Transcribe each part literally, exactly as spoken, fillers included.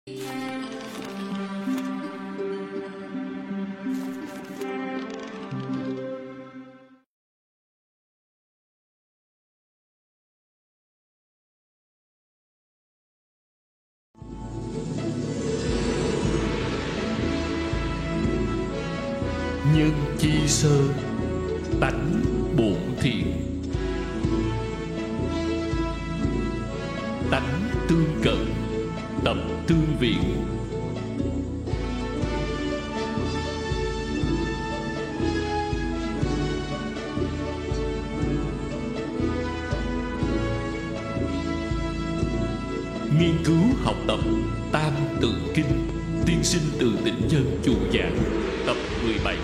Nhân chi sơ, tánh bổn thiện. Tánh tương cận, tập tương viện. Nghiên cứu học tập Tam Tự Kinh, Tiên sinh từ Tĩnh Nhân chủ giảng, tập mười bảy.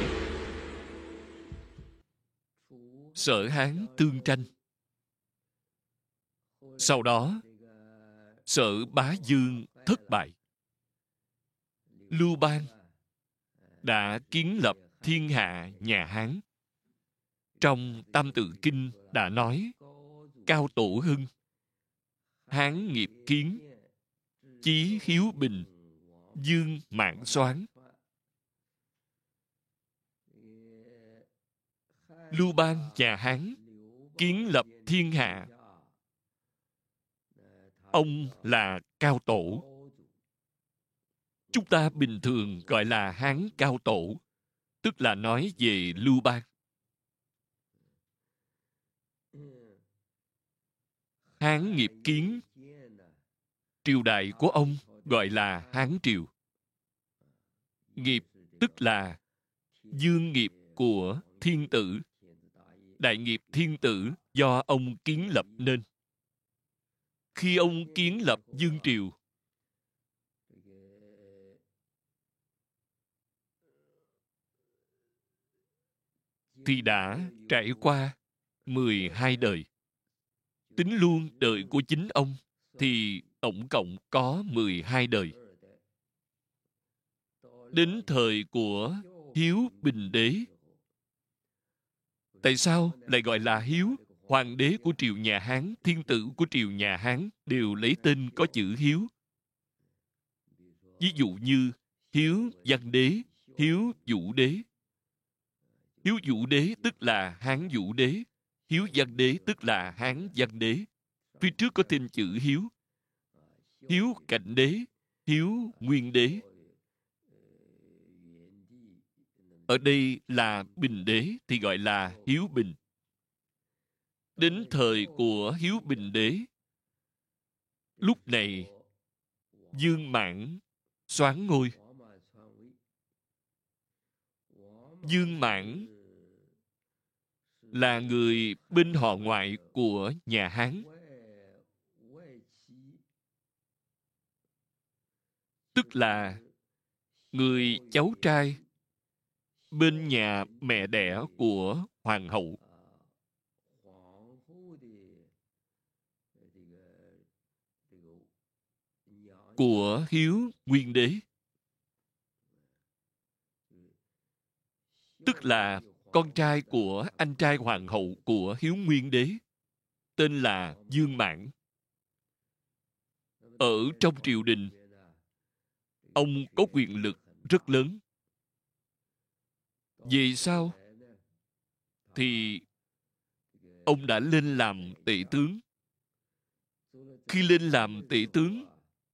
Sở Hán tương tranh. Sau đó, Sở Bá Dương thất bại. Lưu Bang đã kiến lập thiên hạ nhà Hán. Trong Tam Tự Kinh đã nói: Cao tổ hưng, Hán nghiệp kiến, chí hiếu bình, dương mãn soán. Lưu Bang nhà Hán kiến lập thiên hạ. Ông là Cao Tổ. Chúng ta bình thường gọi là Hán Cao Tổ, tức là nói về Lưu Bang. Hán nghiệp kiến, triều đại của ông gọi là Hán Triều. Nghiệp tức là dương nghiệp của thiên tử. Đại nghiệp thiên tử do ông kiến lập nên. Khi ông kiến lập Dương Triều, thì đã trải qua mười hai đời. Tính luôn đời của chính ông thì tổng cộng có mười hai đời. Đến thời của Hiếu Bình Đế. Tại sao lại gọi là Hiếu? Hoàng đế của triều nhà Hán, thiên tử của triều nhà Hán đều lấy tên có chữ Hiếu. Ví dụ như Hiếu Văn Đế, Hiếu Vũ Đế. Hiếu Vũ Đế tức là Hán Vũ Đế. Hiếu Văn Đế tức là Hán Văn Đế. Phía trước có thêm chữ Hiếu. Hiếu Cảnh Đế, Hiếu Nguyên Đế. Ở đây là Bình Đế thì gọi là Hiếu Bình. Đến thời của Hiếu Bình Đế, lúc này Dương Mãn soán ngôi. Dương Mãn là người bên họ ngoại của nhà Hán, tức là người cháu trai bên nhà mẹ đẻ của hoàng hậu. Của Hiếu Nguyên Đế, tức là con trai của anh trai hoàng hậu của Hiếu Nguyên Đế, tên là Dương Mãn. Ở trong triều đình, ông có quyền lực rất lớn. Vì sao? Thì ông đã lên làm tể tướng. Khi lên làm tể tướng,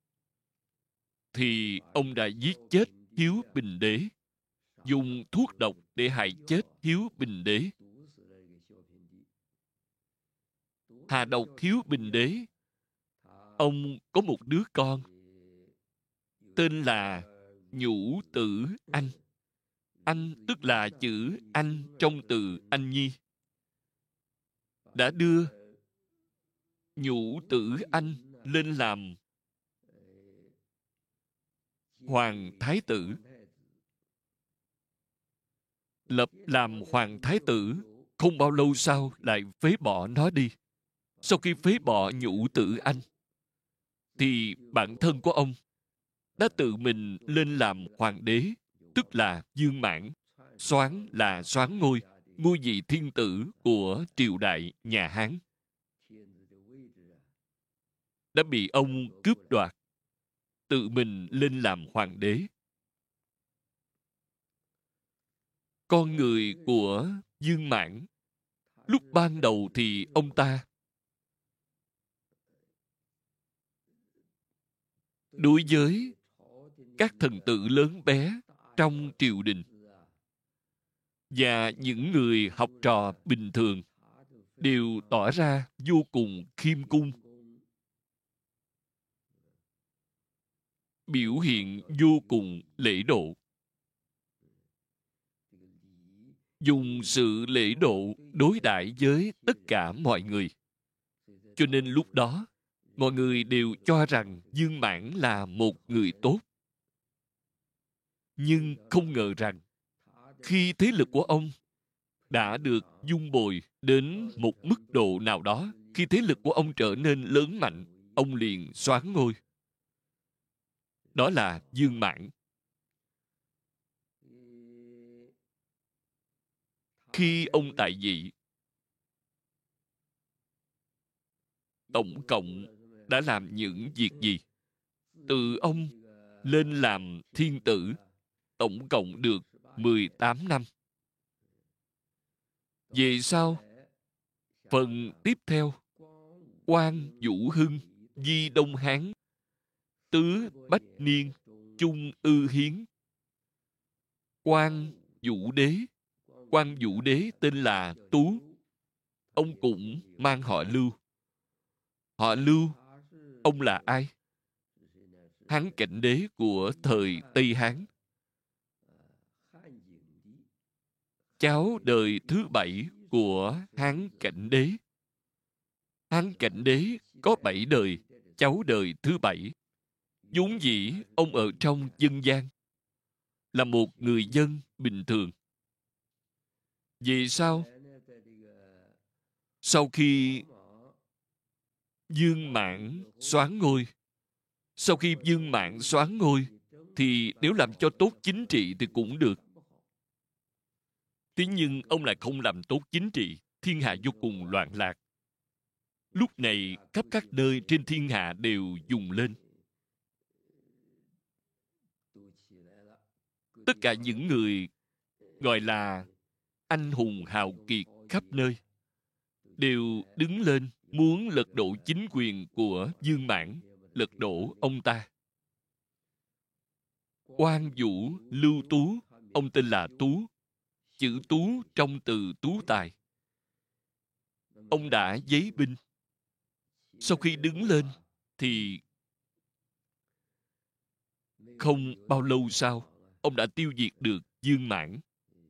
thì ông đã giết chết Hiếu Bình Đế, dùng thuốc độc để hại chết Hiếu Bình Đế. Hà độc Hiếu Bình Đế, ông có một đứa con tên là Nhũ Tử Anh. Anh tức là chữ anh trong từ anh nhi. Đã đưa Nhũ Tử Anh lên làm Hoàng Thái Tử. Lập làm Hoàng Thái Tử, không bao lâu sau lại phế bỏ nó đi. Sau khi phế bỏ Nhũ Tử Anh, thì bản thân của ông đã tự mình lên làm hoàng đế, tức là Dương Mãn. Soán là soán ngôi, ngôi vị thiên tử của triều đại nhà Hán. Đã bị ông cướp đoạt. tự mình lên làm hoàng đế. Con người của Dương Mãn, lúc ban đầu thì ông ta đối với các thần tử lớn bé trong triều đình và những người học trò bình thường đều tỏ ra vô cùng khiêm cung, biểu hiện vô cùng lễ độ. Dùng sự lễ độ đối đãi với tất cả mọi người. Cho nên lúc đó, mọi người đều cho rằng Dương Mãn là một người tốt. Nhưng không ngờ rằng, khi thế lực của ông đã được dung bồi đến một mức độ nào đó, khi thế lực của ông trở nên lớn mạnh, ông liền soán ngôi. Đó là Dương Mãn. Khi ông tại vị, tổng cộng đã làm những việc gì? Từ ông lên làm thiên tử, tổng cộng được mười tám năm. Về sau, phần tiếp theo, Quan Vũ Hưng, Di Đông Hán, Tứ Bách Niên, Trung Ư Hiến, Quan Vũ Đế. Quan Vũ Đế tên là Tú. Ông cũng mang họ Lưu. Họ Lưu, ông là ai? Hán Cảnh Đế của thời Tây Hán. Cháu đời thứ bảy của Hán Cảnh Đế. Hán Cảnh Đế có bảy đời, cháu đời thứ bảy. Vốn dĩ ông ở trong dân gian, là một người dân bình thường. Vì sao? Sau khi Dương Mãn soán ngôi, sau khi Dương Mãn soán ngôi, thì nếu làm cho tốt chính trị thì cũng được. Thế nhưng ông lại không làm tốt chính trị, thiên hạ vô cùng loạn lạc. Lúc này, khắp các nơi trên thiên hạ đều dùng lên. Tất cả những người gọi là anh hùng hào kiệt khắp nơi đều đứng lên muốn lật đổ chính quyền của Dương Mãn, lật đổ ông ta. Quan Vũ Lưu Tú, ông tên là Tú. Chữ Tú trong từ tú tài. Ông đã giấy binh. Sau khi đứng lên thì không bao lâu sau, ông đã tiêu diệt được Dương Mãn.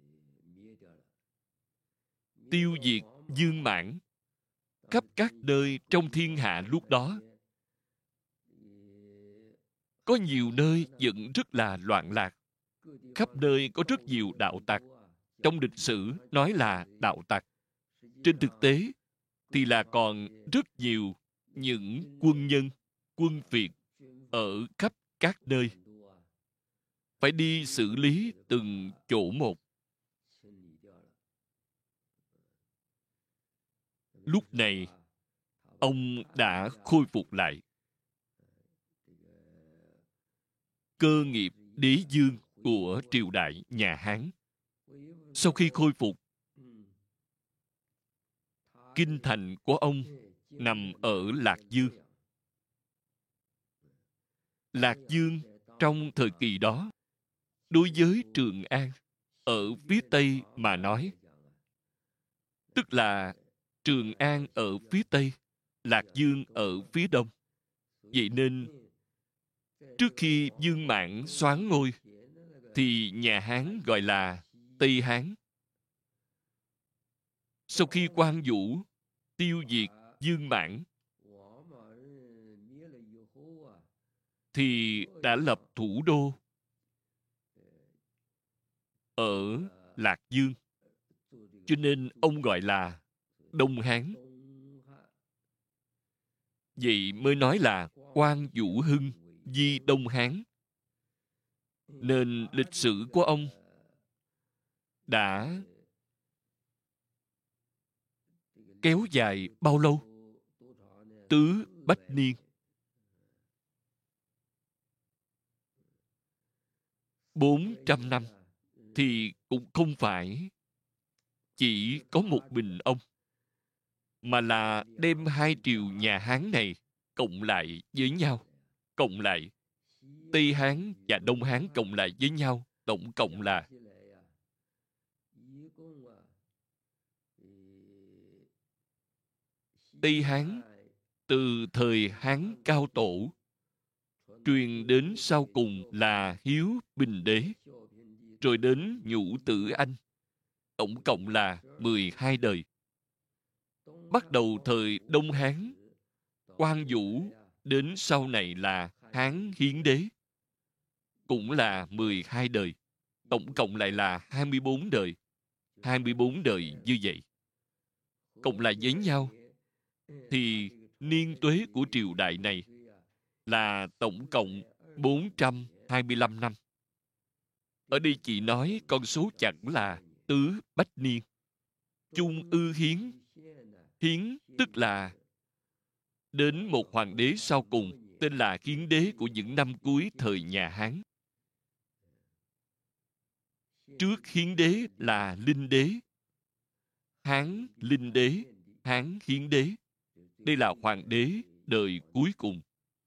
Tiêu diệt Dương Mãn khắp các nơi trong thiên hạ lúc đó. Có nhiều nơi vẫn rất là loạn lạc. Khắp nơi có rất nhiều đạo tặc. Trong lịch sử nói là đạo tặc. Trên thực tế thì là còn rất nhiều những quân nhân, quân Việt ở khắp các nơi. Phải đi xử lý từng chỗ một. Lúc này, ông đã khôi phục lại cơ nghiệp đế dương của triều đại nhà Hán. Sau khi khôi phục, kinh thành của ông nằm ở Lạc Dương. Lạc Dương trong thời kỳ đó, đối với Trường An ở phía Tây mà nói, tức là Trường An ở phía Tây, Lạc Dương ở phía Đông. Vậy nên, trước khi Dương Mãn soán ngôi, thì nhà Hán gọi là Tây Hán. Sau khi Quan Vũ tiêu diệt Dương Mãn, thì đã lập thủ đô ở Lạc Dương. Cho nên ông gọi là Đông Hán. Vậy mới nói là Quan Vũ Hưng, Di Đông Hán. Nên lịch sử của ông đã kéo dài bao lâu? Tứ Bách Niên. bốn trăm năm, thì cũng không phải chỉ có một mình ông, mà là đem hai triều nhà Hán này cộng lại với nhau. Cộng lại, Tây Hán và Đông Hán cộng lại với nhau, tổng cộng là Tây Hán từ thời Hán Cao Tổ truyền đến sau cùng là Hiếu Bình Đế, rồi đến Nhũ Tử Anh, tổng cộng là mười hai đời. Bắt đầu thời Đông Hán, Quang Vũ, đến sau này là Hán Hiến Đế, cũng là mười hai đời. Tổng cộng lại là hai mươi bốn đời. hai mươi bốn đời như vậy. Cộng lại với nhau, thì niên tuế của triều đại này là tổng cộng bốn trăm hai mươi lăm năm. Ở đây chỉ nói con số chẳng là tứ bách niên. Chung ư hiến. Hiến tức là đến một hoàng đế sau cùng, tên là Hiến Đế của những năm cuối thời nhà Hán. Trước Hiến Đế là Linh Đế. Hán Linh Đế, Hán Hiến Đế. Đây là hoàng đế đời cuối cùng.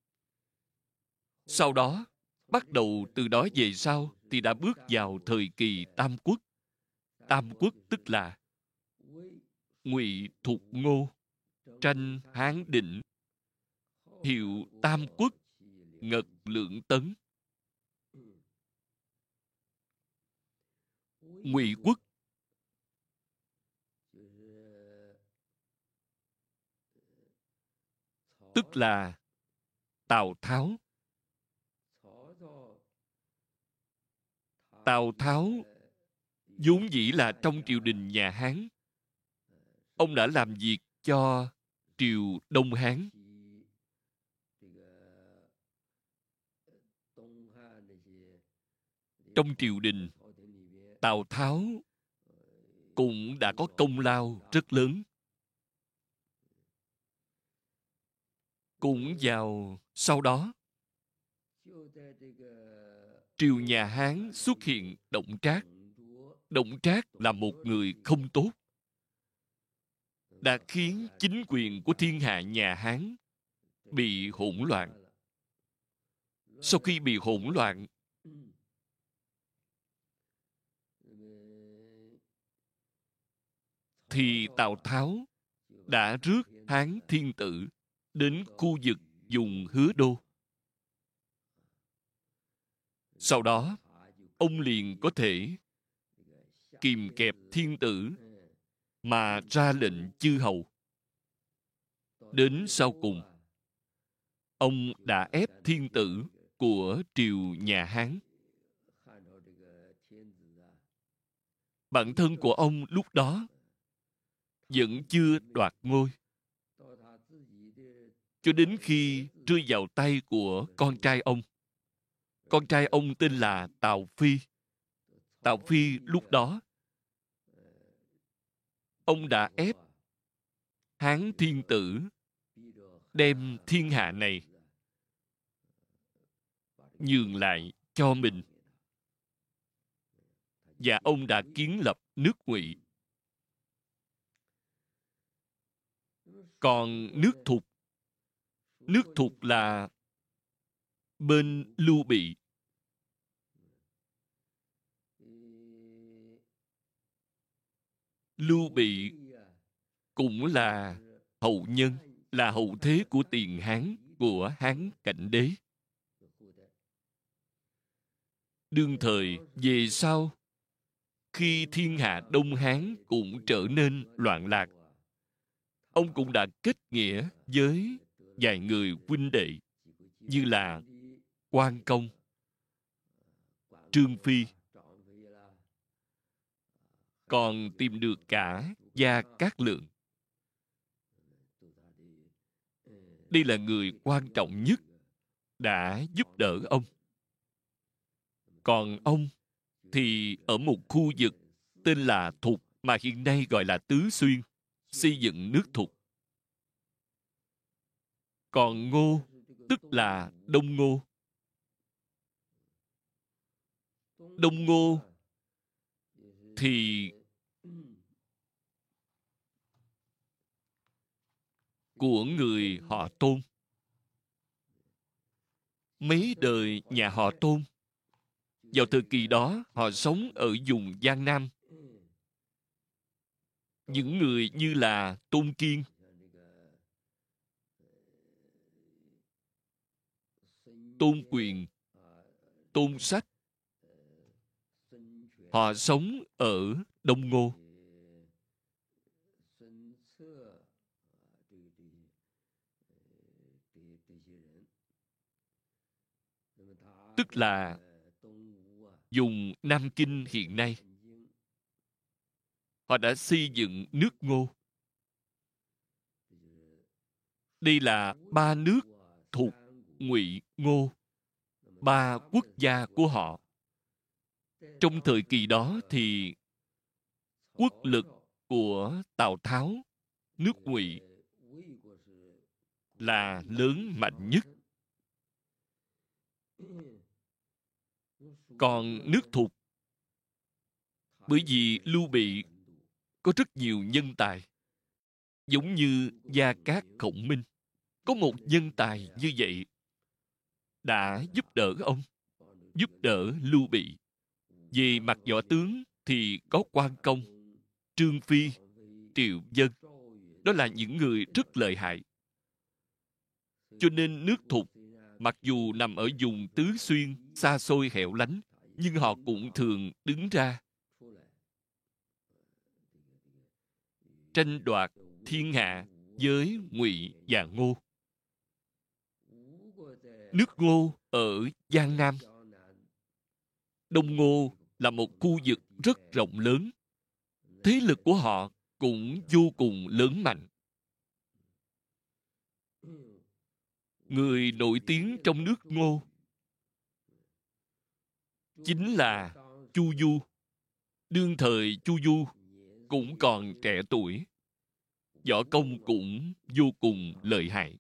Sau đó, bắt đầu từ đó về sau thì đã bước vào thời kỳ Tam Quốc. Tam Quốc tức là Ngụy, Thục, Ngô, tranh Hán Định, hiệu Tam Quốc, Ngật, Lượng, Tấn. Ngụy quốc tức là Tào Tháo. Tào Tháo vốn dĩ là trong triều đình nhà Hán. Ông đã làm việc cho triều Đông Hán. Trong triều đình, Tào Tháo cũng đã có công lao rất lớn. Cũng vào sau đó, triều nhà Hán xuất hiện Đổng Trác. Đổng Trác là một người không tốt, đã khiến chính quyền của thiên hạ nhà Hán bị hỗn loạn. Sau khi bị hỗn loạn, thì Tào Tháo đã rước Hán Thiên Tử đến khu vực vùng Hứa Đô. Sau đó, ông liền có thể kìm kẹp thiên tử mà ra lệnh chư hầu. Đến sau cùng, ông đã ép thiên tử của triều nhà Hán. Bản thân của ông lúc đó vẫn chưa đoạt ngôi, cho đến khi rơi vào tay của con trai ông. Con trai ông tên là Tào Phi. Tào Phi lúc đó, ông đã ép Hán Thiên Tử đem thiên hạ này nhường lại cho mình. Và ông đã kiến lập nước Ngụy. Còn nước Thục, nước Thục là bên Lưu Bị. Lưu Bị cũng là hậu nhân, là hậu thế của Tiền Hán, của Hán Cảnh Đế. Đương thời về sau, khi thiên hạ Đông Hán cũng trở nên loạn lạc, ông cũng đã kết nghĩa với vài người huynh đệ như là Quan Công, Trương Phi, còn tìm được cả Gia Cát Lượng. Đây là người quan trọng nhất đã giúp đỡ ông. Còn ông thì ở một khu vực tên là Thục, mà hiện nay gọi là Tứ Xuyên, xây dựng nước Thục. Còn Ngô tức là Đông Ngô. Đông Ngô thì của người họ Tôn. Mấy đời nhà họ Tôn, vào thời kỳ đó họ sống ở vùng Giang Nam. Những người như là Tôn Kiên, Tôn Quyền, Tôn Sách, họ sống ở Đông Ngô. Tức là vùng Nam Kinh hiện nay. Họ đã xây dựng nước Ngô. Đây là ba nước Thục, Ngụy, Ngô, ba quốc gia của họ. Trong thời kỳ đó thì quốc lực của Tào Tháo, nước Ngụy, là lớn mạnh nhất. Còn nước Thục, bởi vì Lưu Bị có rất nhiều nhân tài, giống như Gia Cát Khổng Minh, có một nhân tài như vậy đã giúp đỡ ông, giúp đỡ Lưu Bị. Về mặt võ tướng thì có Quan Công, Trương Phi, Triệu Dân. Đó là những người rất lợi hại. Cho nên nước Thục, mặc dù nằm ở vùng Tứ Xuyên, xa xôi hẻo lánh, nhưng họ cũng thường đứng ra tranh đoạt thiên hạ với Ngụy và Ngô. Nước Ngô ở Giang Nam. Đông Ngô là một khu vực rất rộng lớn. Thế lực của họ cũng vô cùng lớn mạnh. Người nổi tiếng trong nước Ngô chính là Chu Du. Đương thời Chu Du cũng còn trẻ tuổi, võ công cũng vô cùng lợi hại.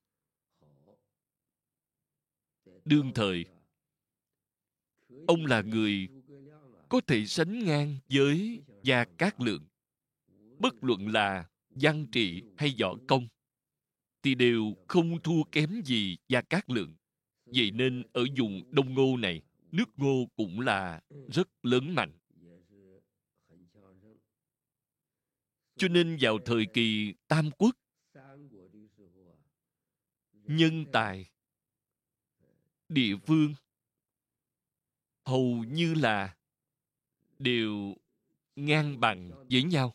Đương thời, ông là người có thể sánh ngang với Gia Cát Lượng. Bất luận là văn trị hay võ công thì đều không thua kém gì Gia Cát Lượng. Vậy nên ở vùng Đông Ngô này, nước Ngô cũng là rất lớn mạnh. Cho nên vào thời kỳ Tam Quốc, nhân tài, địa phương hầu như là đều ngang bằng với nhau.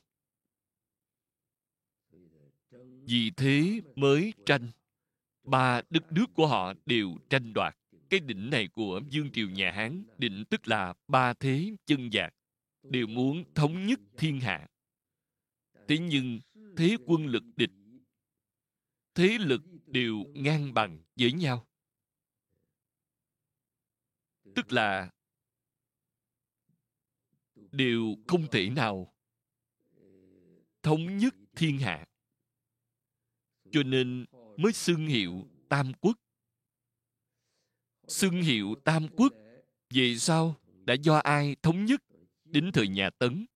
Vì thế mới tranh. Ba đất nước của họ đều tranh đoạt. Cái đỉnh này của Vương triều nhà Hán, đỉnh tức là ba thế chân vạc, đều muốn thống nhất thiên hạ. Thế nhưng thế quân lực địch, thế lực đều ngang bằng với nhau. Tức là đều không thể nào thống nhất thiên hạ. Cho nên mới xưng hiệu Tam Quốc. Xưng hiệu Tam Quốc về sau đã do ai thống nhất? Đến thời nhà Tấn.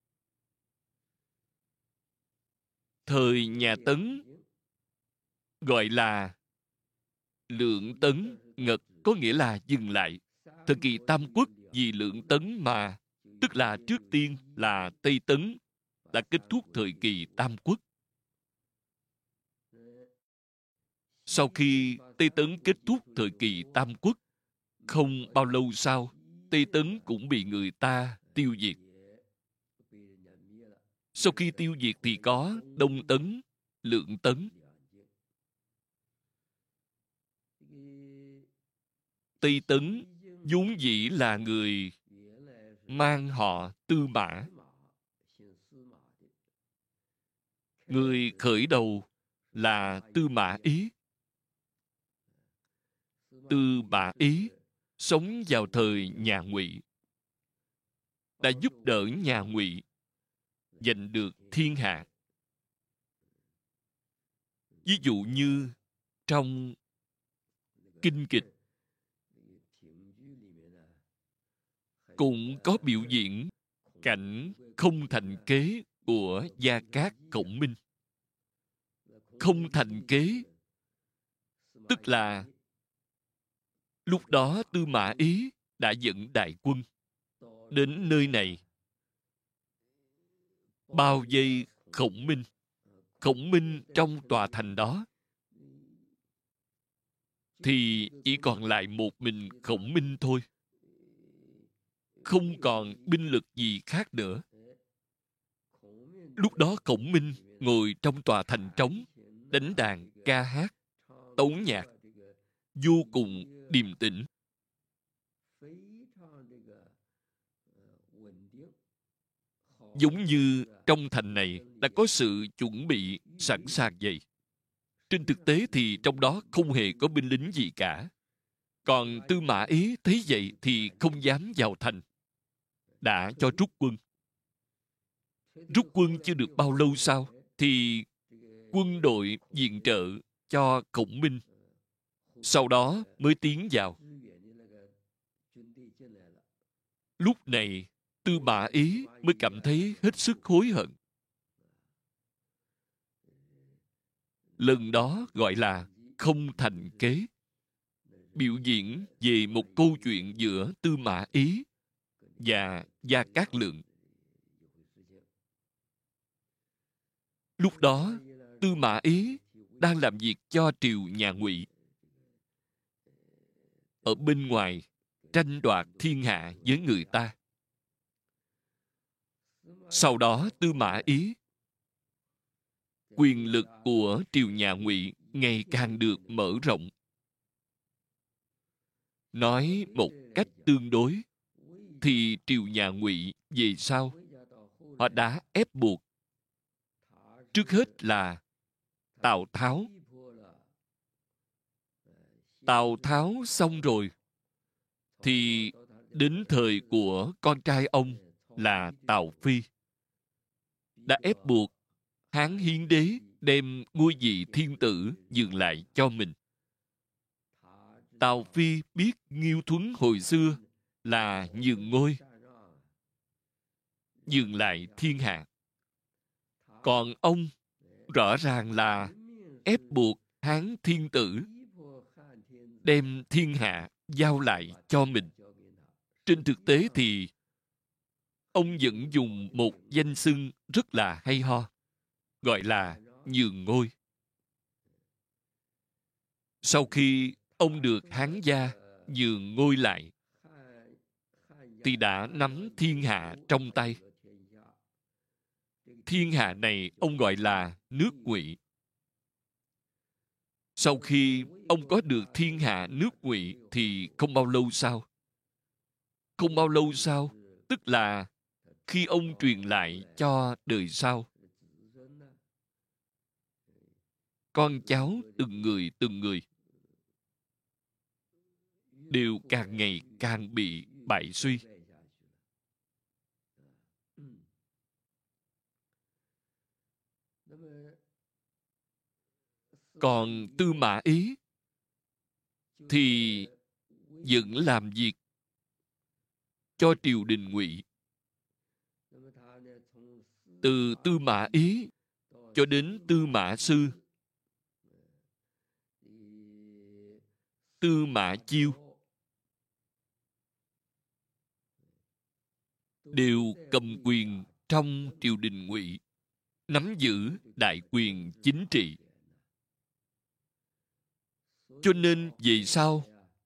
Thời nhà Tấn gọi là Lượng Tấn Ngật, có nghĩa là dừng lại. Thời kỳ Tam Quốc vì Lượng Tấn mà, tức là trước tiên là Tây Tấn đã kết thúc thời kỳ Tam Quốc. Sau khi Tây Tấn kết thúc thời kỳ Tam Quốc, không bao lâu sau, Tây Tấn cũng bị người ta tiêu diệt. Sau khi tiêu diệt thì có Đông Tấn, Lượng Tấn. Tây Tấn vốn dĩ là người mang họ Tư Mã. Người khởi đầu là Tư Mã Ý. Tư Mã Ý sống vào thời nhà Ngụy, đã giúp đỡ nhà Ngụy giành được thiên hạ. Ví dụ như trong kinh kịch cũng có biểu diễn cảnh không thành kế của Gia Cát Khổng Minh. Không thành kế tức là lúc đó Tư Mã Ý đã dẫn đại quân đến nơi này, bao vây Khổng Minh. Khổng Minh trong tòa thành đó thì chỉ còn lại một mình Khổng Minh thôi, không còn binh lực gì khác nữa. Lúc đó Khổng Minh ngồi trong tòa thành trống, đánh đàn ca hát, tấu nhạc, vô cùng điềm tĩnh. Giống như trong thành này đã có sự chuẩn bị sẵn sàng vậy. Trên thực tế thì trong đó không hề có binh lính gì cả. Còn Tư Mã Ý thấy vậy thì không dám vào thành, đã cho rút quân. Rút quân chưa được bao lâu sau thì quân đội viện trợ cho Khổng Minh, sau đó mới tiến vào. Lúc này Tư Mã Ý mới cảm thấy hết sức hối hận. Lần đó gọi là không thành kế, biểu diễn về một câu chuyện giữa Tư Mã Ý và Gia Cát Lượng. Lúc đó Tư Mã Ý đang làm việc cho triều nhà Ngụy, ở bên ngoài tranh đoạt thiên hạ với người ta. Sau đó Tư Mã Ý, quyền lực của triều nhà Ngụy ngày càng được mở rộng. Nói một cách tương đối thì triều nhà Ngụy về sau họ đã ép buộc, trước hết là Tào Tháo. Tào Tháo xong rồi thì đến thời của con trai ông là Tào Phi, đã ép buộc Hán Hiến Đế đem ngôi vị thiên tử nhường lại cho mình. Tào Phi biết Nghiêu Thuấn hồi xưa là nhường ngôi, nhường lại thiên hạ. Còn ông rõ ràng là ép buộc Hán thiên tử đem thiên hạ giao lại cho mình. Trên thực tế thì ông vẫn dùng một danh xưng rất là hay ho, gọi là nhường ngôi. Sau khi ông được Hán gia nhường ngôi lại thì đã nắm thiên hạ trong tay. Thiên hạ này ông gọi là nước Ngụy. Sau khi ông có được thiên hạ nước Ngụy thì không bao lâu sau, không bao lâu sau, tức là khi ông truyền lại cho đời sau, con cháu từng người từng người đều càng ngày càng bị bại suy. Còn Tư Mã Ý thì vẫn làm việc cho triều đình Ngụy. Từ Tư Mã Ý cho đến Tư Mã Sư, Tư Mã Chiêu đều cầm quyền trong triều đình Ngụy, nắm giữ đại quyền chính trị. Cho nên về sau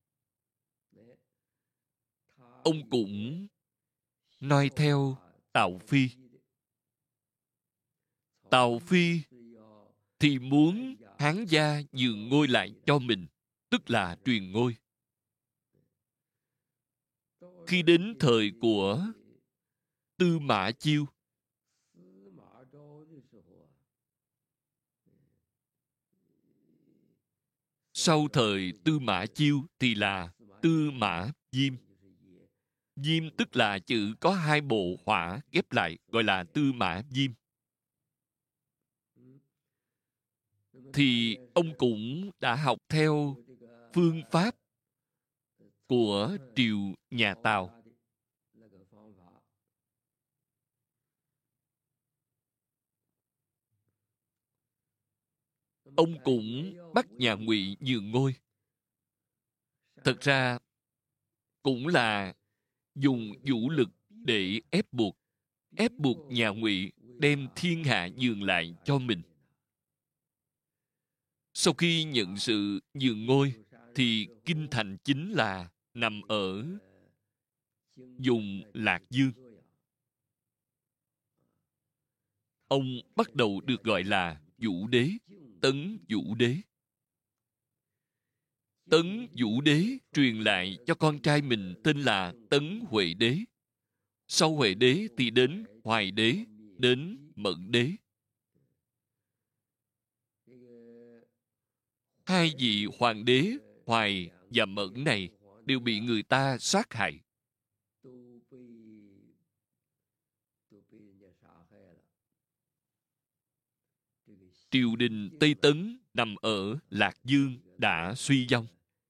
ông cũng noi theo Tào Phi. Tào Phi thì muốn Hán gia nhường ngôi lại cho mình, tức là truyền ngôi. Khi đến thời của Tư Mã Chiêu, sau thời Tư Mã Chiêu thì là Tư Mã Diêm. Diêm tức là chữ có hai bộ hỏa ghép lại, gọi là Tư Mã Diêm. Thì ông cũng đã học theo phương pháp của triều nhà Tào. ông cũng bắt nhà Ngụy nhường ngôi. Thật ra cũng là dùng vũ lực để ép buộc, ép buộc nhà Ngụy đem thiên hạ nhường lại cho mình. Sau khi nhận sự nhường ngôi, thì kinh thành chính là nằm ở vùng Lạc Dương. Ông bắt đầu được gọi là Vũ Đế, Tấn Vũ Đế. Tấn Vũ Đế truyền lại cho con trai mình tên là Tấn Huệ Đế. Sau Huệ Đế thì đến Hoài Đế, đến Mẫn Đế. Hai vị hoàng đế Hoài và Mẫn này đều bị người ta sát hại. Triều đình Tây Tấn nằm ở Lạc Dương đã suy vong.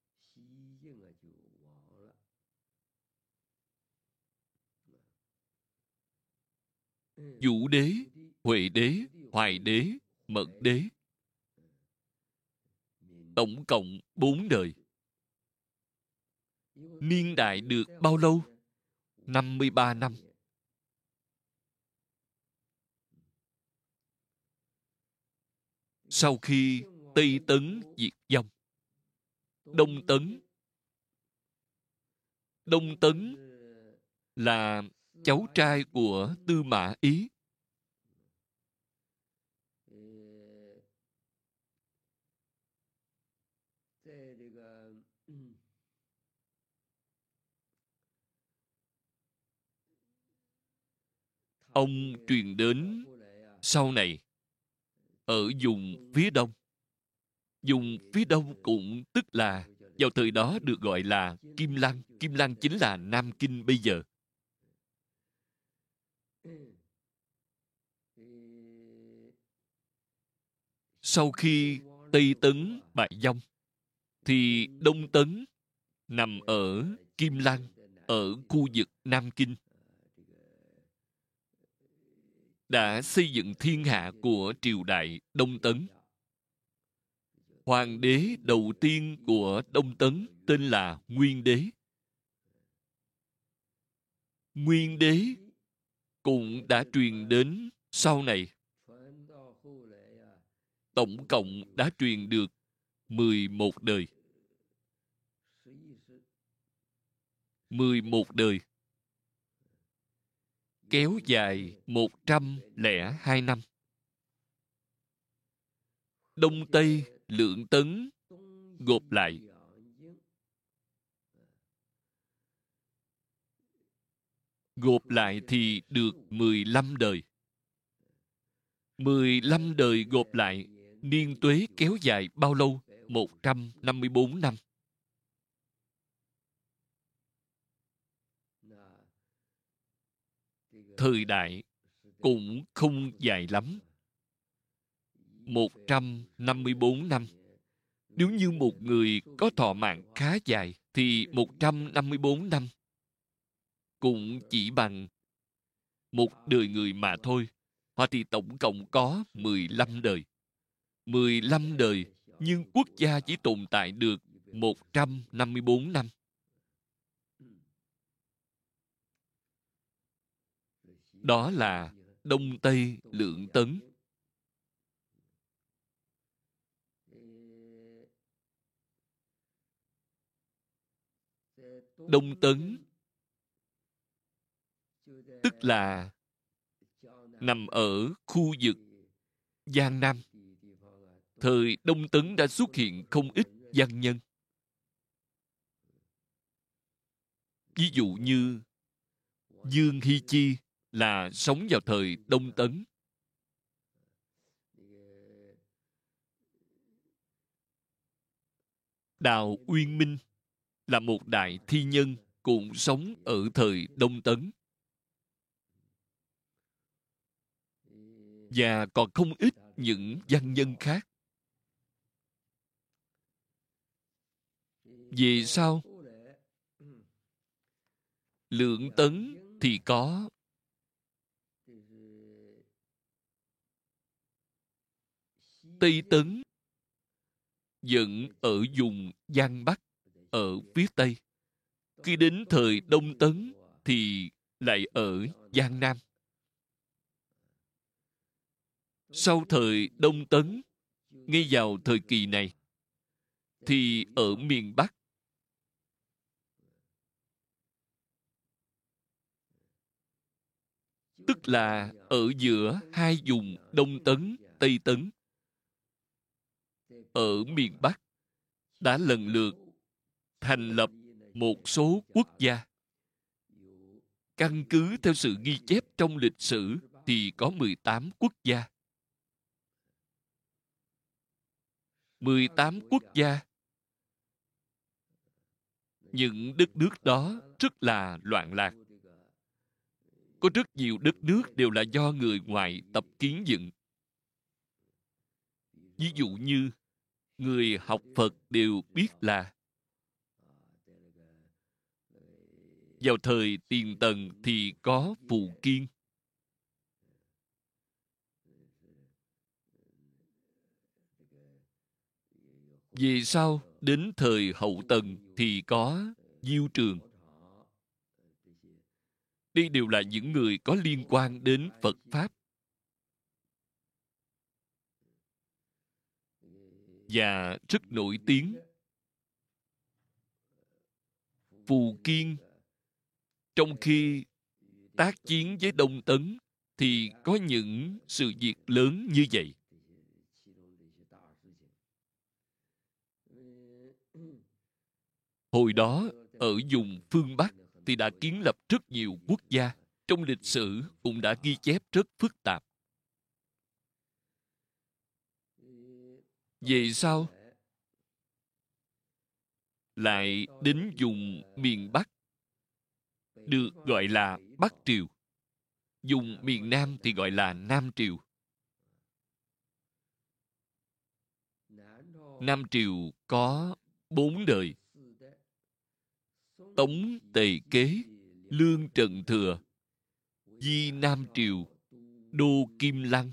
Vũ Đế, Huệ Đế, Hoài Đế, Mẫn Đế, tổng cộng bốn đời. Niên đại được bao lâu? năm mươi ba năm. Sau khi Tây Tấn diệt vong, Đông Tấn. Đông Tấn là cháu trai của Tư Mã Ý. Ông truyền đến sau này ở vùng phía đông. Vùng phía đông cũng tức là vào thời đó được gọi là Kim Lăng. Kim Lăng chính là Nam Kinh bây giờ. Sau khi Tây Tấn bại vong, thì Đông Tấn nằm ở Kim Lăng, ở khu vực Nam Kinh, đã xây dựng thiên hạ của triều đại Đông Tấn. Hoàng đế đầu tiên của Đông Tấn tên là Nguyên Đế. Nguyên Đế cũng đã truyền đến sau này. Tổng cộng đã truyền được mười một đời. mười một đời. Kéo dài một trăm lẻ hai năm. Đông Tây Lượng Tấn gộp lại Gộp lại thì được mười lăm đời. mười lăm đời gộp lại, niên tuế kéo dài bao lâu? một trăm năm mươi bốn năm. Thời đại cũng không dài lắm. một trăm năm mươi bốn năm. Nếu như một người có thọ mạng khá dài, thì một trăm năm mươi bốn năm cũng chỉ bằng một đời người mà thôi. Họ thì tổng cộng có mười lăm đời. mười lăm đời, nhưng quốc gia chỉ tồn tại được một trăm năm mươi bốn năm. Đó là Đông Tây Lượng Tấn. Đông Tấn tức là nằm ở khu vực Giang Nam. Thời Đông Tấn đã xuất hiện không ít văn nhân. Ví dụ như Dương Hy Chi là sống vào thời Đông Tấn. Đào Uyên Minh là một đại thi nhân cũng sống ở thời Đông Tấn. Và còn không ít những văn nhân khác. Về sau, Lượng Tấn thì có Tây Tấn vẫn ở vùng Giang Bắc, ở phía Tây. Khi đến thời Đông Tấn thì lại ở Giang Nam. Sau thời Đông Tấn, ngay vào thời kỳ này, thì ở miền Bắc, tức là ở giữa hai vùng Đông Tấn, Tây Tấn, ở miền Bắc đã lần lượt thành lập một số quốc gia. Căn cứ theo sự ghi chép trong lịch sử thì có mười tám quốc gia. mười tám quốc gia. Những đất nước đó rất là loạn lạc. Có rất nhiều đất nước đều là do người ngoài tập kiến dựng. Ví dụ như người học Phật đều biết là vào thời Tiền Tần thì có Phù Kiên. Về sau, đến thời Hậu Tần thì có Diêu Trường. Đây đều là những người có liên quan đến Phật Pháp. Và rất nổi tiếng. Phù Kiên, trong khi tác chiến với Đông Tấn, thì có những sự việc lớn như vậy. Hồi đó, ở vùng phương Bắc thì đã kiến lập rất nhiều quốc gia. Trong lịch sử cũng đã ghi chép rất phức tạp. Về sau, lại đến vùng miền Bắc, được gọi là Bắc Triều. Vùng miền Nam thì gọi là Nam Triều. Nam Triều có bốn đời: Tống Tề Kế, Lương Trần Thừa, Di Nam Triều, Đô Kim Lăng.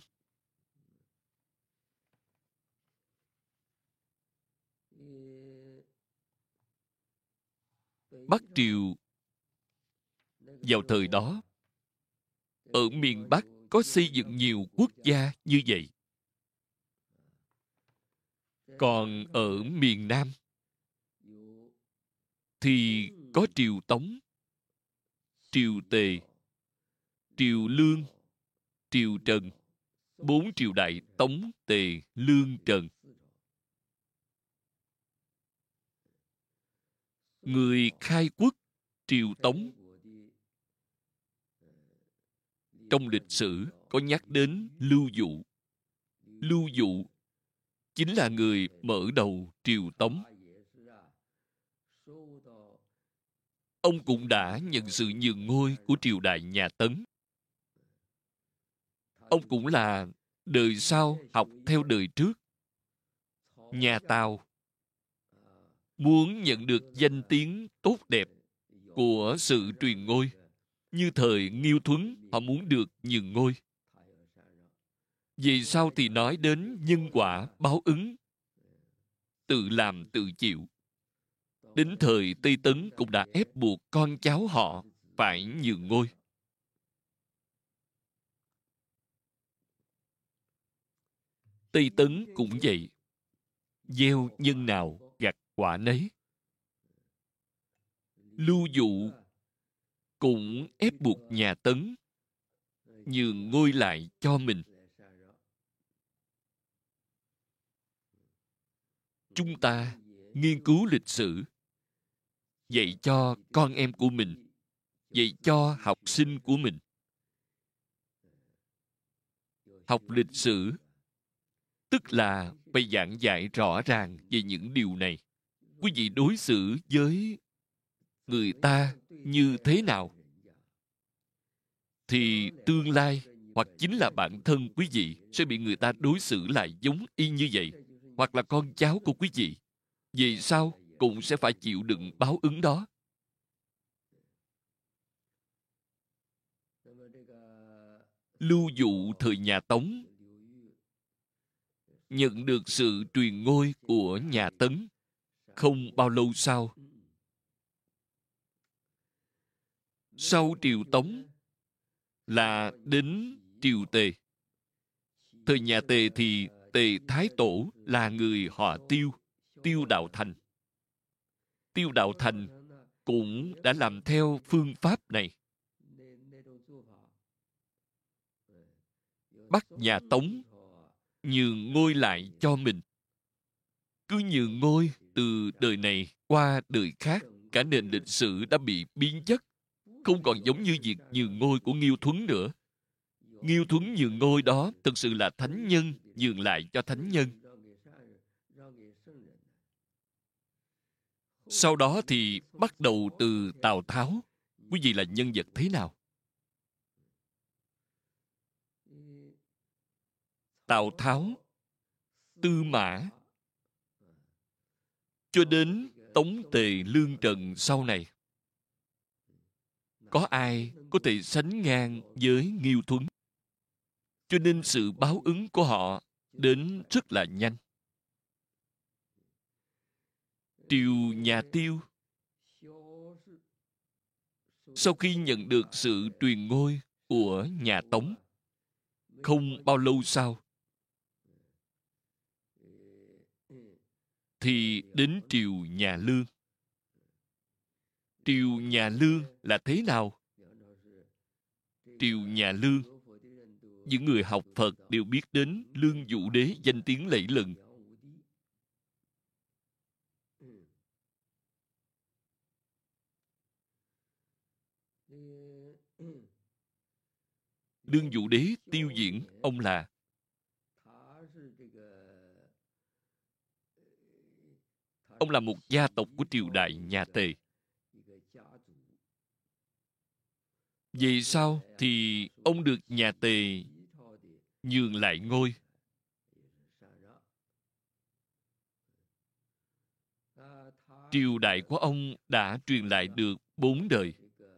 Bắc Triều vào thời đó, ở miền Bắc có xây dựng nhiều quốc gia như vậy. Còn ở miền Nam thì có Triều Tống, Triều Tề, Triều Lương, Triều Trần. Bốn triều đại Tống, Tề, Lương, Trần. Người khai quốc Triều Tống trong lịch sử có nhắc đến Lưu Dụ. Lưu Dụ chính là người mở đầu Triều Tống. Ông cũng đã nhận sự nhường ngôi của triều đại nhà Tấn. Ông cũng là đời sau học theo đời trước. Nhà Tào muốn nhận được danh tiếng tốt đẹp của sự truyền ngôi. Như thời Nghiêu Thuấn, họ muốn được nhường ngôi. Về sau thì nói đến nhân quả báo ứng, tự làm tự chịu. Đến thời Tây Tấn cũng đã ép buộc con cháu họ phải nhường ngôi. Tây Tấn cũng vậy. Gieo nhân nào gặt quả nấy. Lưu Dụ cũng ép buộc nhà Tấn nhường ngôi lại cho mình. Chúng ta nghiên cứu lịch sử, dạy cho con em của mình, dạy cho học sinh của mình. Học lịch sử tức là phải giảng dạy rõ ràng về những điều này. Quý vị đối xử với người ta như thế nào thì tương lai hoặc chính là bản thân quý vị sẽ bị người ta đối xử lại giống y như vậy, hoặc là con cháu của quý vị về sau cũng sẽ phải chịu đựng báo ứng đó. Lưu Dụ thời nhà Tống nhận được sự truyền ngôi của nhà Tấn. Không bao lâu sau, sau triều Tống là đến triều Tề. Thời nhà Tề thì Tề Thái Tổ là người họ Tiêu, Tiêu Đạo Thành. Tiêu Đạo Thành cũng đã làm theo phương pháp này. Bắt nhà Tống nhường ngôi lại cho mình. Cứ nhường ngôi từ đời này qua đời khác, cả nền lịch sử đã bị biến chất. Không còn giống như việc nhường ngôi của Nghiêu Thuấn nữa. Nghiêu Thuấn nhường ngôi đó thực sự là thánh nhân nhường lại cho thánh nhân. Sau đó thì bắt đầu từ Tào Tháo. Quý vị là nhân vật thế nào? Tào Tháo, Tư Mã, cho đến Tống Tề Lương Trần sau này, có ai có thể sánh ngang với Nghiêu Thuấn? Cho nên sự báo ứng của họ đến rất là nhanh. Triều nhà Tiêu sau khi nhận được sự truyền ngôi của nhà Tống, không bao lâu sau thì đến triều nhà Lương. Triều nhà Lương là thế nào? Triều nhà Lương, những người học Phật đều biết đến Lương Vũ Đế danh tiếng lẫy lừng. Lương Vũ Đế tiêu diễn, ông là ông là một gia tộc của triều đại nhà Tề. Vì sao thì ông được nhà Tề nhường lại ngôi? Triều đại của ông đã truyền lại được bốn đời.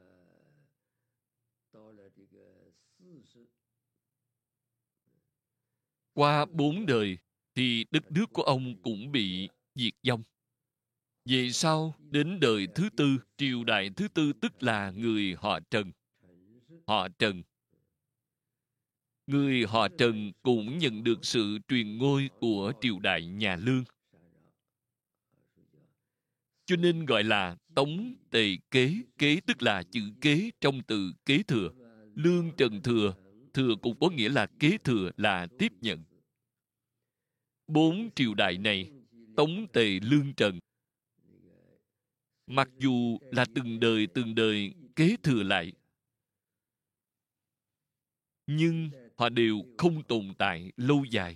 Qua bốn đời thì đất nước của ông cũng bị diệt vong. Về sau, đến đời thứ tư, triều đại thứ tư tức là người họ Trần. Họ Trần. Người họ Trần cũng nhận được sự truyền ngôi của triều đại nhà Lương. Cho nên gọi là Tống Tề Kế. Kế tức là chữ kế trong từ kế thừa. Lương Trần thừa. Thừa cũng có nghĩa là kế thừa, là tiếp nhận. Bốn triều đại này, Tống Tề Lương Trần, mặc dù là từng đời từng đời kế thừa lại, nhưng họ đều không tồn tại lâu dài.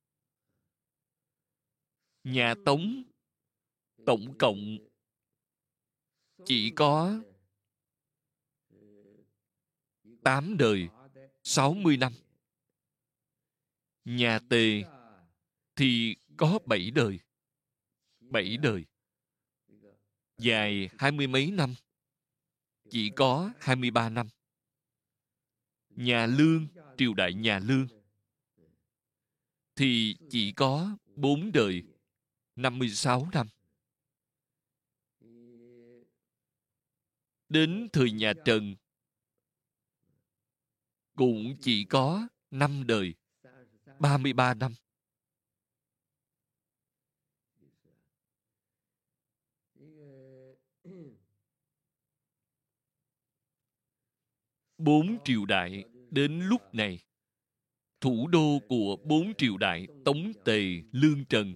Nhà Tống tổng cộng chỉ có tám đời, sáu mươi năm. Nhà Tề thì có bảy đời. Bảy đời. Dài hai mươi mấy năm. Chỉ có hai mươi ba năm. Nhà Lương, triều đại nhà Lương thì chỉ có bốn đời, năm mươi sáu năm. Đến thời nhà Trần cũng chỉ có năm đời, ba mươi ba năm. Bốn triều đại đến lúc này, thủ đô của bốn triều đại Tống Tề Lương Trần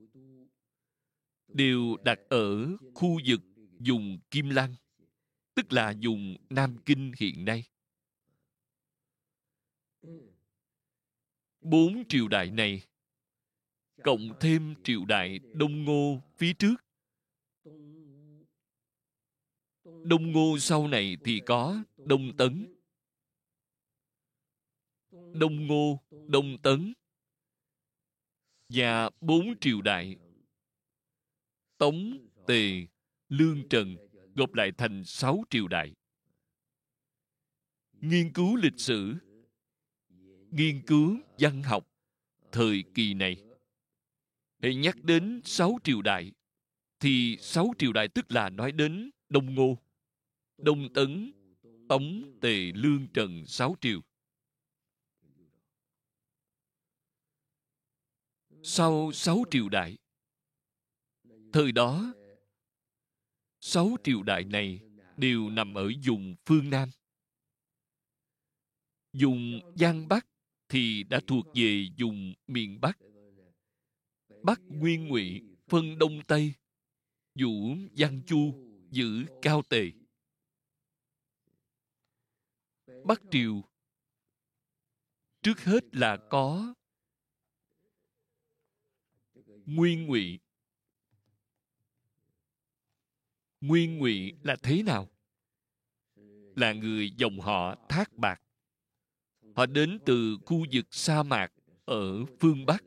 đều đặt ở khu vực vùng Kim Lăng, tức là vùng Nam Kinh hiện nay. Bốn triều đại này cộng thêm triều đại Đông Ngô phía trước. Đông Ngô sau này thì có Đông Tấn. Đông Ngô, Đông Tấn và bốn triều đại Tống, Tề, Lương Trần gộp lại thành sáu triều đại. Nghiên cứu lịch sử, nghiên cứu văn học thời kỳ này Hãy nhắc đến sáu triều đại, thì sáu triều đại tức là nói đến Đông Ngô, Đông Tấn, Tống, Tề, Lương, Trần sáu triều. Sau sáu triều đại, thời đó, sáu triều đại này đều nằm ở vùng phương Nam. Vùng Giang Bắc thì đã thuộc về vùng miền Bắc. Bắc Nguyên Ngụy phân Đông Tây, Vũ Văn Chu giữ Cao Tề. Bắc triều trước hết là có Nguyên Ngụy. Nguyên Ngụy là thế nào? Là người dòng họ Thác Bạt. Họ đến từ khu vực sa mạc ở phương Bắc.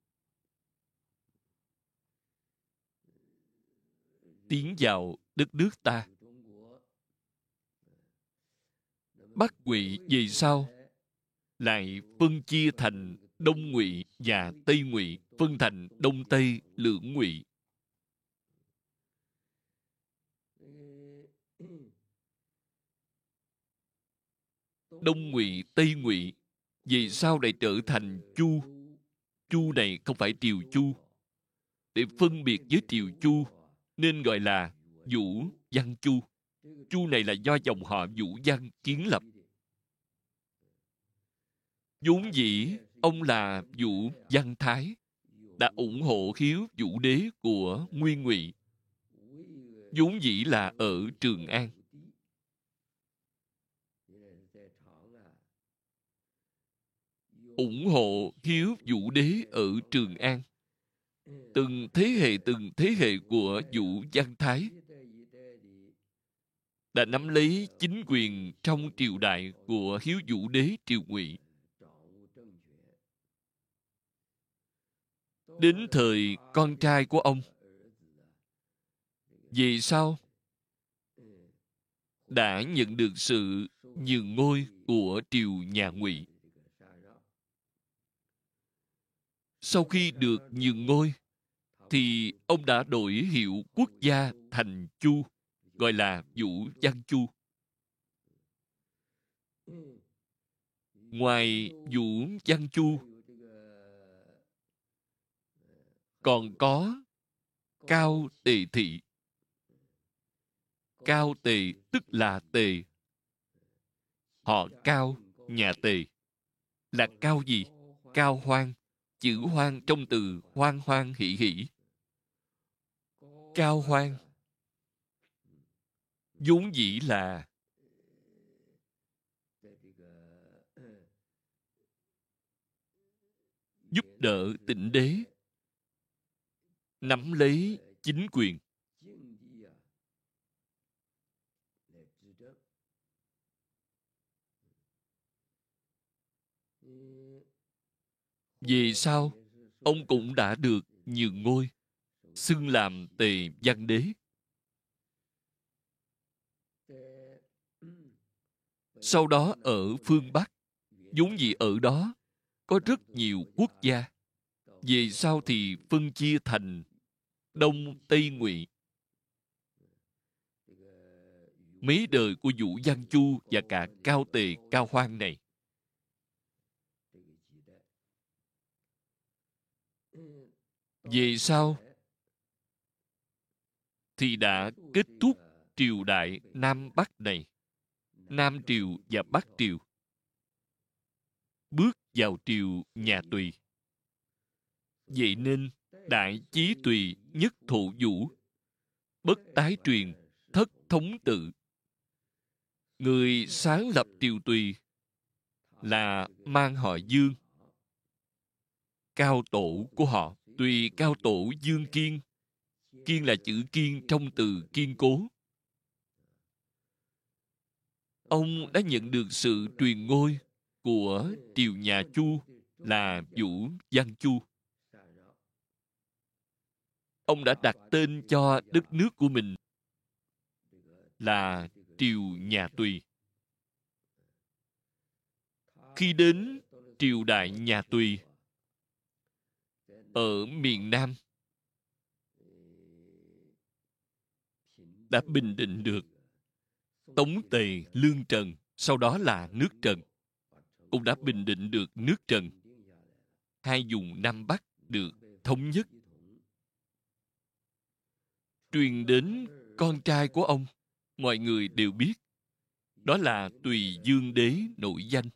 Tiến vào đất nước ta. Bắc Ngụy về sau lại phân chia thành Đông Ngụy và Tây Ngụy, phân thành Đông Tây lưỡng ngụy. Đông Ngụy, Tây Ngụy về sau lại trở thành Chu. Chu này không phải triều Chu. Để phân biệt với triều Chu nên gọi là Vũ Văn Chu. Chu này là do dòng họ Vũ Văn kiến lập. Vốn dĩ ông là Vũ Văn Thái, đã ủng hộ hiếu Vũ đế của Nguyên Ngụy. Vốn dĩ là ở Trường An. Ủng hộ hiếu Vũ đế ở Trường An. Từng thế hệ từng thế hệ của Vũ Văn Thái đã nắm lấy chính quyền trong triều đại của hiếu Vũ đế Triều Ngụy. Đến thời con trai của ông, về sau đã nhận được sự nhường ngôi của triều nhà Ngụy. Sau khi được nhường ngôi, thì ông đã đổi hiệu quốc gia thành Chu, gọi là Vũ Văn Chu. Ngoài Vũ Văn Chu, còn có Cao Tề Thị. Cao Tề tức là Tề. Họ Cao, nhà Tề. Là Cao gì? Cao Hoan. Chữ hoan trong từ hoan hoan hỷ hỷ. Cao Hoan vốn dĩ là giúp đỡ Tịnh đế nắm lấy chính quyền. Về sau, ông cũng đã được nhường ngôi, xưng làm Tề Văn đế. Sau đó ở phương Bắc, vốn dĩ ở đó có rất nhiều quốc gia. Về sau thì phân chia thành Đông Tây Ngụy. Mấy đời của Vũ Văn Chu và cả Cao Tề, Cao Hoan này về sau thì đã kết thúc triều đại Nam Bắc này. Nam triều và Bắc triều bước vào triều nhà Tùy. Vậy nên đại chí Tùy nhất thụ vũ, bất tái truyền, thất thống tự. Người sáng lập triều Tùy là mang họ Dương. Cao tổ của họ, Tùy cao tổ Dương Kiên. Kiên là chữ kiên trong từ kiên cố. Ông đã nhận được sự truyền ngôi của triều nhà Chu là Vũ Văn Chu. Ông đã đặt tên cho đất nước của mình là triều nhà Tùy. Khi đến triều đại nhà Tùy, ở miền Nam đã bình định được Tống Tề Lương Trần, sau đó là nước Trần, cũng đã bình định được nước Trần. Hai vùng Nam Bắc được thống nhất. Truyền đến con trai của ông, mọi người đều biết, đó là Tùy Dương Đế nổi danh.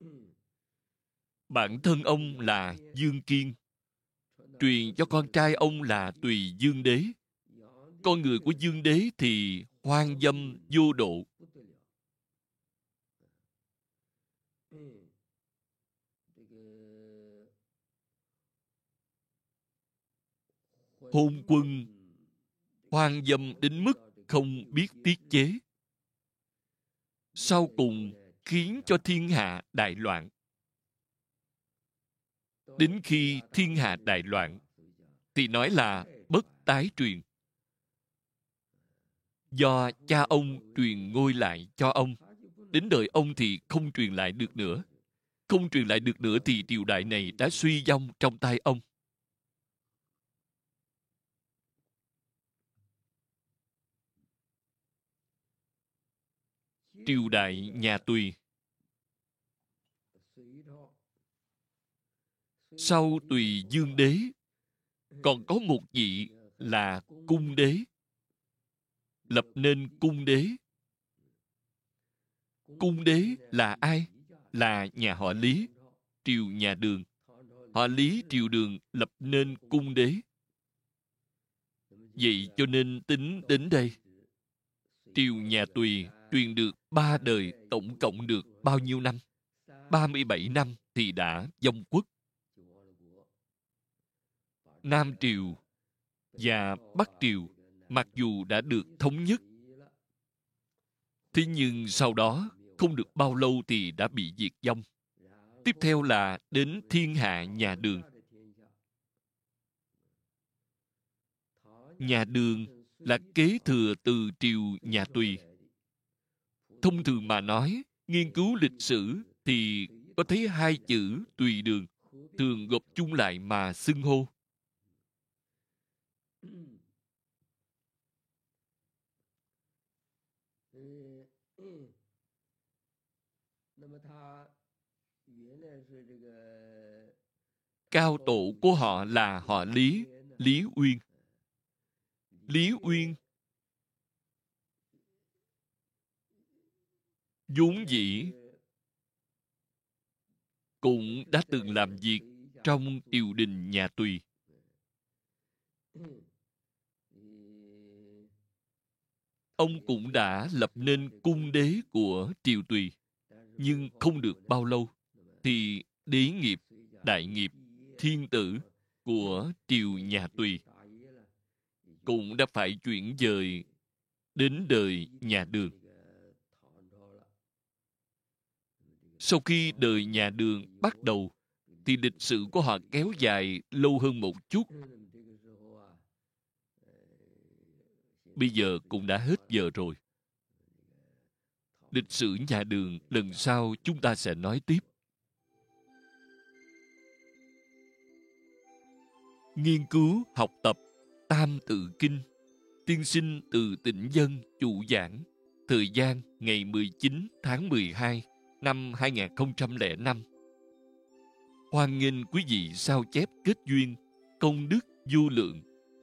Bản thân ông là Dương Kiên, truyền cho con trai ông là Tùy Dương Đế. Con người của Dương Đế thì hoang dâm vô độ. Hôn quân hoang dâm đến mức không biết tiết chế. Sau cùng khiến cho thiên hạ đại loạn. Đến khi thiên hạ đại loạn thì nói là bất tái truyền. Do cha ông truyền ngôi lại cho ông, đến đời ông thì không truyền lại được nữa. Không truyền lại được nữa thì triều đại này đã suy vong trong tay ông. Triều đại nhà Tùy. Sau Tùy Dương Đế, còn có một vị là Cung Đế. Lập nên Cung Đế. Cung Đế là ai? Là nhà họ Lý, triều nhà Đường. Họ Lý triều Đường lập nên Cung Đế. Vậy cho nên tính đến đây, triều nhà Tùy truyền được ba đời, tổng cộng được bao nhiêu năm? ba mươi bảy năm thì đã vong quốc. Nam Triều và Bắc Triều mặc dù đã được thống nhất, thế nhưng sau đó không được bao lâu thì đã bị diệt vong. Tiếp theo là đến thiên hạ nhà Đường. Nhà Đường là kế thừa từ triều nhà Tùy. Thông thường mà nói, nghiên cứu lịch sử thì có thấy hai chữ Tùy Đường thường gộp chung lại mà xưng hô. Cao tổ của họ là họ Lý, Lý Uyên. Lý Uyên vốn dĩ cũng đã từng làm việc trong triều đình nhà Tùy. Ông cũng đã lập nên cung đế của triều Tùy. Nhưng không được bao lâu thì đế nghiệp, đại nghiệp, thiên tử của triều nhà Tùy cũng đã phải chuyển dời đến đời nhà Đường. Sau khi đời nhà Đường bắt đầu thì lịch sử của họ kéo dài lâu hơn một chút. Bây giờ cũng đã hết giờ rồi. Lịch sử nhà Đường lần sau chúng ta sẽ nói tiếp. Nghiên cứu học tập Tam Tự Kinh, tiên sinh từ Tĩnh Dân chủ giảng, thời gian ngày mười chín tháng mười hai năm hai nghìn không trăm lẻ năm. Hoan nghênh quý vị sao chép kết duyên, công đức vô lượng.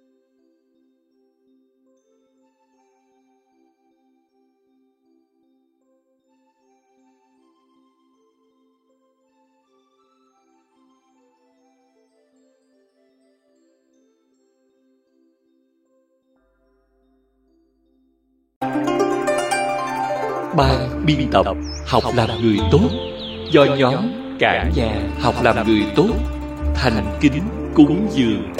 Ban biên tập Học làm người tốt do nhóm Cả nhà học làm người tốt thành kính cúng dường.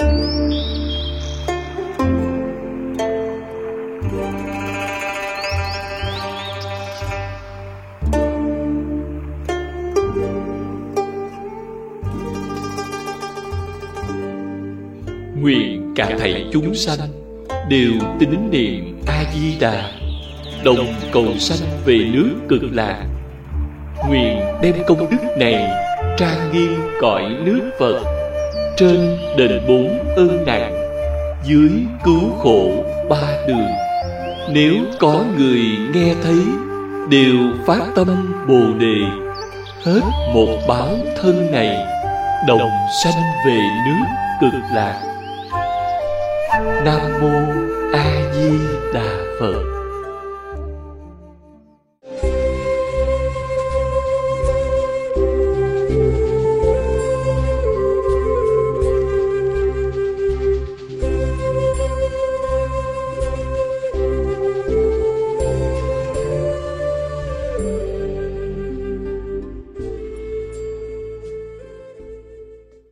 Nguyện cả thảy chúng sanh đều tín niệm A Di Đà, đồng cầu sanh về nước Cực Lạc. Nguyện đem công đức này trang nghiêm cõi nước Phật, trên đền bốn ơn nặng, dưới cứu khổ ba đường. Nếu có người nghe thấy, đều phát tâm Bồ Đề, hết một báo thân này, đồng sanh về nước Cực Lạc. Nam mô